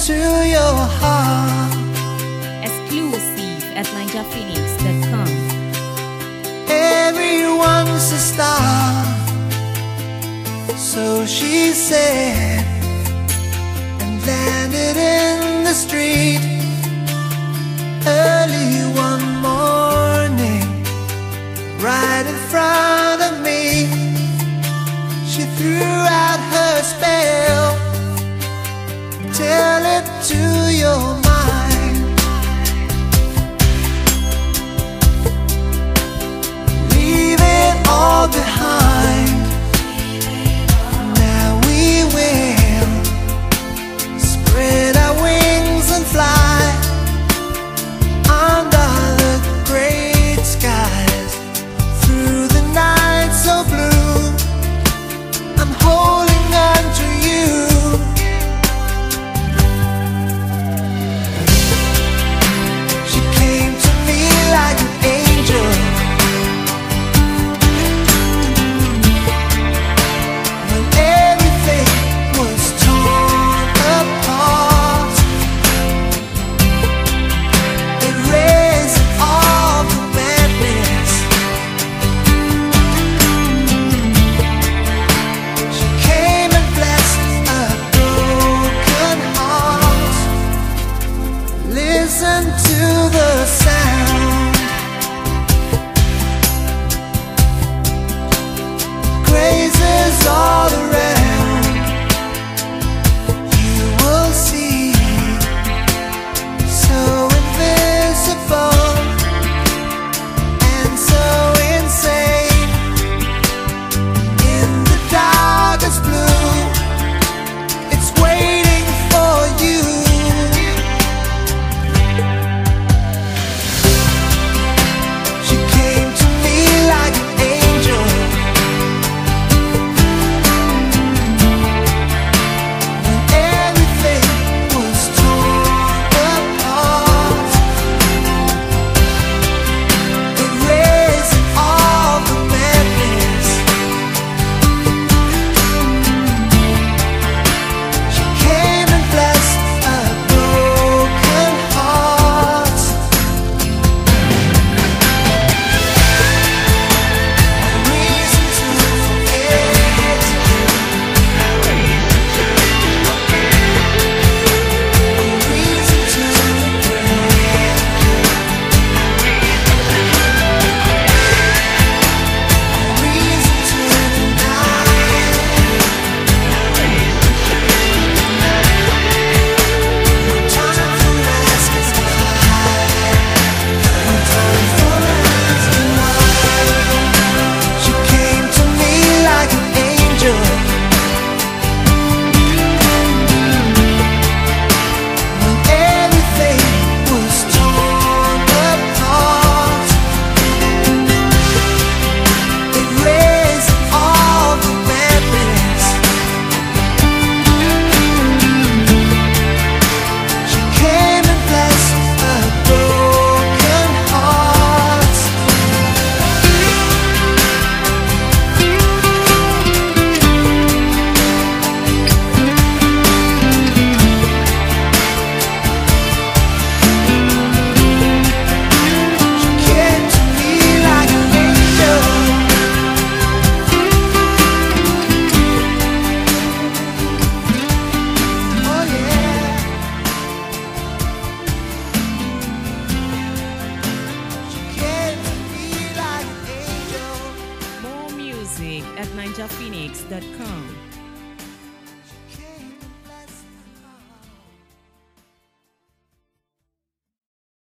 into your heart. Exclusive at NinjaPhoenix.com. Everyone's a star, so she said, and landed in the street early one morning, right in front of me. She threw out her spell. Tell it to your mind. Leave it all behind. Now we will spread our wings and fly under the great skies, through the night so blue. I'm holding on to you. She came to me like an angel. When everything was torn apart, erased all the madness. She came and blessed a broken heart. Listen to the sound. Praises all around. You will see, so invisible and so insane. In the darkest blue, it's waiting for you. She came to me like an angel. When everything was torn apart, erasing all the madness. She came and blessed a broken heart. A reason to forget. A reason to regret. A reason to deny. No time for asking why. No time for asking why. She came to me like an angel. When everything was torn apart, erased all the madness. She came and blessed a broken heart. She came to me like an angel. Oh yeah. She came to me like an angel. More music at NinjaPhoenix.com.